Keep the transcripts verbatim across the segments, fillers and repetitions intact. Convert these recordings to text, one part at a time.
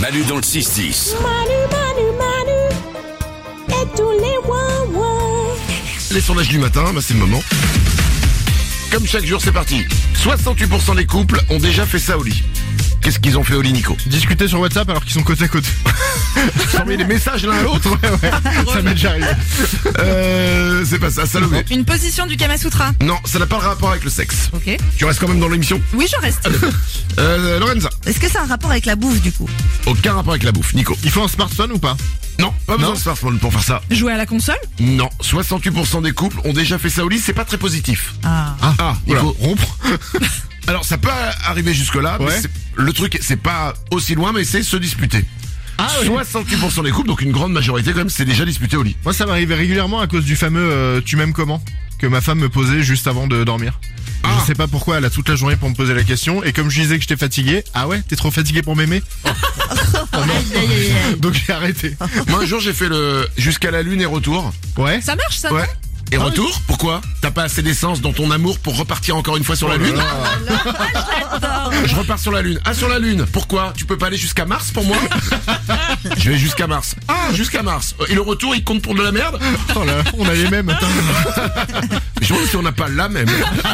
Manu dans le six dix. Manu, Manu, Manu, et tous les ouin-ouin. Les sondages du matin, bah c'est le moment. Comme chaque jour, c'est parti. soixante-huit pour cent des couples ont déjà fait ça au lit. Qu'est-ce qu'ils ont fait au lit, Nico? Discuter sur WhatsApp alors qu'ils sont côte à côte. S'envoyer des messages l'un à l'autre. Ouais, ouais, ça m'est déjà arrivé. Euh, c'est pas ça, Salomé. Une position du Kama Sutra. Non, ça n'a pas de rapport avec le sexe. Ok. Tu restes quand même dans l'émission. Oui, je reste. Euh, Lorenza. Est-ce que c'est un rapport avec la bouffe du coup? Aucun rapport avec la bouffe. Nico. Il faut un smartphone ou pas? Non, pas besoin Non. de smartphone pour faire ça. Jouer à la console? Non, soixante-huit pour cent des couples ont déjà fait ça au lit, c'est pas très positif. Ah. Ah, Oula, Nico. rompre. Alors ça peut arriver jusque là, mais Ouais. c'est- le truc c'est pas aussi loin, mais c'est se disputer. Ah oui. soixante-huit pour cent des couples, donc une grande majorité quand même, c'est déjà disputé au lit. Moi ça m'arrivait régulièrement à cause du fameux euh, tu m'aimes comment que ma femme me posait juste avant de dormir. Ah. Je sais pas pourquoi, elle a toute la journée pour me poser la question, et comme je disais que j'étais fatigué, ah ouais, t'es trop fatigué pour m'aimer? Oh non. Donc j'ai arrêté. Moi un jour j'ai fait le jusqu'à la lune et retour. Ouais. Ça marche ça? Ouais. Et Ah oui. retour, pourquoi? T'as pas assez d'essence dans ton amour pour repartir encore une fois sur la Oh là lune? là. Je repars sur la lune. Ah, sur la lune. Pourquoi? Tu peux pas aller jusqu'à Mars pour moi? Je vais jusqu'à Mars. Ah, jusqu'à Mars. Et le retour, il compte pour de la merde? Oh là, on a les mêmes. Je vois si on n'a pas la même.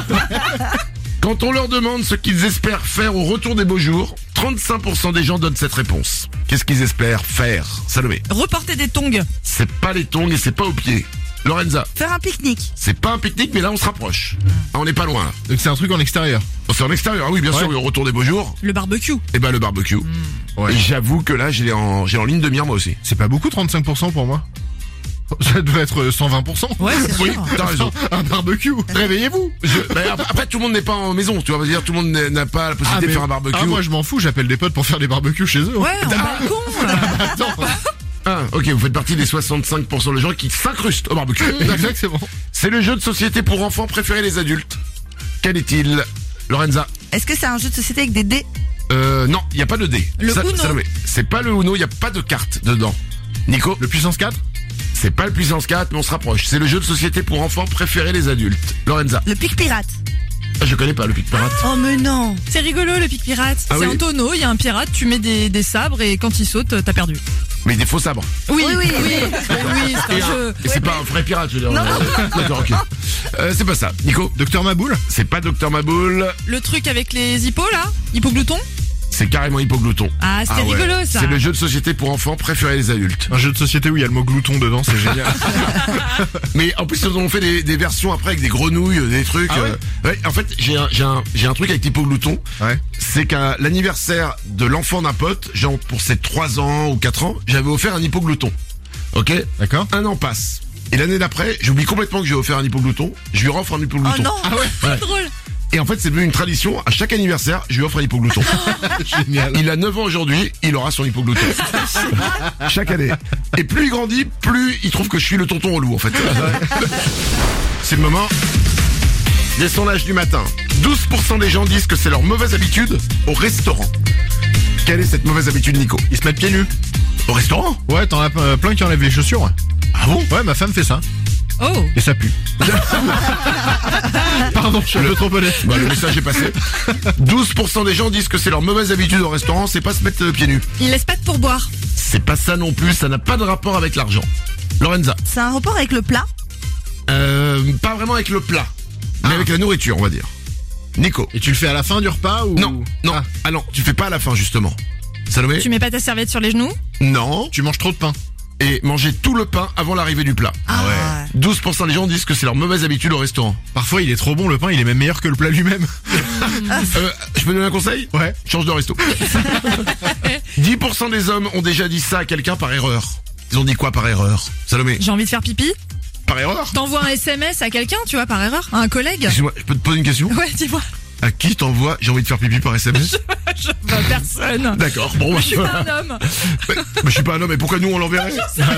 Quand on leur demande ce qu'ils espèrent faire au retour des beaux jours, trente-cinq pour cent des gens donnent cette réponse. Qu'est-ce qu'ils espèrent faire? Salomé. Reporter des tongs. C'est pas les tongs et c'est pas aux pieds. Lorenza. Faire un pique-nique. C'est pas un pique-nique, mais là on se rapproche. Ah, on n'est pas loin là. Donc c'est un truc en extérieur. Oh, c'est en extérieur. Ah oui, bien Ouais. sûr, oui, au retour des beaux jours. Le barbecue. Et ben le barbecue. Ouais. Et j'avoue que là, j'ai en, j'ai en ligne de mire moi aussi. C'est pas beaucoup trente-cinq pour cent pour moi. Ça devrait être cent vingt pour cent. Ouais, c'est Oui, sûr. t'as raison. Un barbecue. Réveillez-vous. Je- bah, après, après, tout le monde n'est pas en maison, tu vois, dire tout le monde n'a- n'a pas la possibilité de faire un barbecue. ah, moi je m'en fous, j'appelle des potes pour faire des barbecues chez eux. Ouais, en Ah. balcon. Attends. Ah, ok, vous faites partie des soixante-cinq pour cent de gens qui s'incrustent au barbecue. Exactement. C'est le jeu de société pour enfants préféré des adultes. Quel est-il? Lorenza? Est-ce que c'est un jeu de société avec des dés? Euh, non, il n'y a pas de dé. Le Uno. Salomé. C'est pas le Uno, il n'y a pas de carte dedans. Nico? Le puissance quatre? C'est pas le puissance quatre, mais on se rapproche. C'est le jeu de société pour enfants préféré des adultes. Lorenza? Le pic pirate. Ah, je connais pas le pic pirate. Oh mais non. C'est rigolo le pic pirate. Ah c'est oui. un tonneau, il y a un pirate, tu mets des, des sabres et quand il saute, t'as perdu. Mais des faux sabres. Oui, oui, oui. Oui, oui, c'est Et, un un- jeu. et c'est pas un vrai pirate, je veux dire. Euh, D'accord, ok. Euh, c'est pas ça. Nico? Docteur Maboul? C'est pas Docteur Maboul. Le truc avec les hippos là, hippoglouton. C'est carrément Hippoglouton. Ah, c'était ouais. rigolo ça. C'est le jeu de société pour enfants préféré des adultes. Un jeu de société où il y a le mot glouton dedans, c'est génial. Mais en plus, ils ont fait des, des versions après avec des grenouilles, des trucs. Ah ouais euh, ouais, en fait, j'ai un, j'ai un, j'ai un truc avec Hippoglouton. Ouais. C'est qu'à l'anniversaire de l'enfant d'un pote, genre pour ses trois ans ou quatre ans, j'avais offert un Hippoglouton. Ok? D'accord. Un an passe. Et l'année d'après, j'oublie complètement que j'ai offert un Hippoglouton. Je lui offre un Hippoglouton. Oh non. Ah ouais. C'est Ouais. drôle. Et en fait, c'est devenu une tradition. À chaque anniversaire, je lui offre un Hippoglouton. Génial. Il a neuf ans aujourd'hui, il aura son Hippoglouton. Chaque année. Et plus il grandit, plus il trouve que je suis le tonton relou, en fait. C'est le moment des sondages du matin. douze pour cent des gens disent que c'est leur mauvaise habitude au restaurant. Quelle est cette mauvaise habitude, Nico? Ils se mettent pieds nus. Au restaurant? Ouais, t'en as euh, plein qui enlèvent les chaussures. Ah bon? Ouais, ma femme fait ça. Oh. Et ça pue. Pardon, je suis un peu trop honnête. Bah, le message est passé. douze pour cent des gens disent que c'est leur mauvaise habitude au restaurant, c'est pas se mettre euh, pieds nus. Il laisse pas de pourboire. C'est pas ça non plus, ça n'a pas de rapport avec l'argent. Lorenza? C'est un rapport avec le plat. Euh, pas vraiment avec le plat, mais avec la nourriture, on va dire. Nico? Et tu le fais à la fin du repas ou... Non, non. Ah, Ah non, tu fais pas à la fin, justement. Salomé? Tu mets pas ta serviette sur les genoux. Non. tu manges trop de pain. Et manger tout le pain avant l'arrivée du plat. Ah ouais. douze pour cent des gens disent que c'est leur mauvaise habitude au restaurant. Parfois, il est trop bon, le pain, il est même meilleur que le plat lui-même. Euh, je peux donner un conseil? Ouais. Change de resto. dix pour cent des hommes ont déjà dit ça à quelqu'un par erreur. Ils ont dit quoi par erreur? Salomé? J'ai envie de faire pipi. Par erreur? T'envoies un S M S à quelqu'un, tu vois, par erreur, à un collègue. Excuse-moi, je peux te poser une question? Ouais, dis-moi. À qui t'envoies j'ai envie de faire pipi par S M S? Je veux personne. D'accord, bon, Je suis pas un homme. Mais, mais je suis pas un homme, et pourquoi nous on l'enverrait?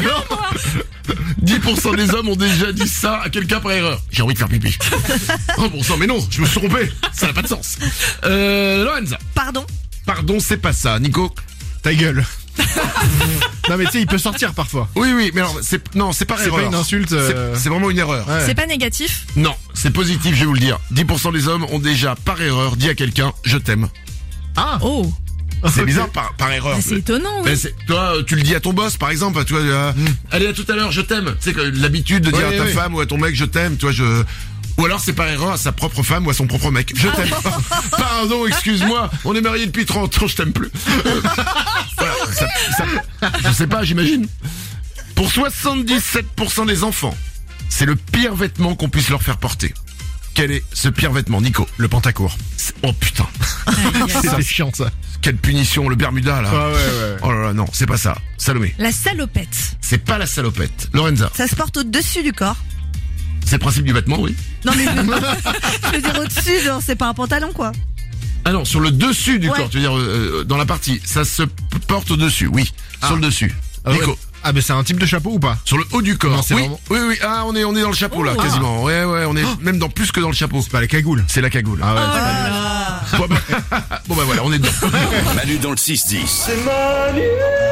dix pour cent des hommes ont déjà dit ça à quelqu'un par erreur. J'ai envie de faire pipi. Oh bon sang, mais non, je me suis trompé. Ça n'a pas de sens. Euh, Lorenza. Pardon. Pardon, c'est pas ça. Nico. Ta gueule. Non mais tu sais, il peut sortir parfois. Oui, oui, mais alors, c'est, non, c'est par C'est erreur. pas une insulte, euh, C'est, c'est vraiment une erreur. Ouais. C'est pas négatif. Non, c'est positif, je vais vous le dire. dix pour cent des hommes ont déjà, par erreur, dit à quelqu'un, je t'aime. Ah. Oh. C'est bizarre par, par erreur. Ah, c'est étonnant, oui. Ben, c'est- toi, tu le dis à ton boss, par exemple. Tu vois, euh, allez, à tout à l'heure, je t'aime. Tu sais, que l'habitude de dire Ouais, à ta ouais. femme ou à ton mec, je t'aime. Tu vois, je. Ou alors c'est par erreur à sa propre femme ou à son propre mec. Je t'aime. Pardon, excuse-moi. On est mariés depuis trente ans, je t'aime plus. Euh, voilà, ça, ça- je sais pas, j'imagine. Pour soixante-dix-sept pour cent des enfants, c'est le pire vêtement qu'on puisse leur faire porter. Quel est ce pire vêtement, Nico? Le pantacourt. C'est- Oh putain, C'est chiant ça. quelle punition, le Bermuda là. Ouais, ouais, ouais. Oh là là, non, c'est pas ça. Salomé, La salopette. c'est pas la salopette. Lorenza, Ça se porte au-dessus du corps. c'est le principe du vêtement, oui. Non mais je je veux dire au-dessus, genre c'est pas un pantalon quoi. Ah non, sur le dessus du Ouais. corps, tu veux dire euh, dans la partie. Ça se p- porte au-dessus, oui. Sur le dessus. Ah, ouais. Nico, Ah, mais c'est un type de chapeau ou pas? sur le haut du corps. Non, c'est oui, vraiment- oui, oui. Ah, on est, on est dans le chapeau là, Oh. quasiment. Ouais, ouais, on est même dans plus que dans le chapeau. C'est pas la cagoule. C'est la cagoule. Ah ouais. Bon, bah, bon bah voilà, on est dedans. Manu dans le six dix. C'est Manu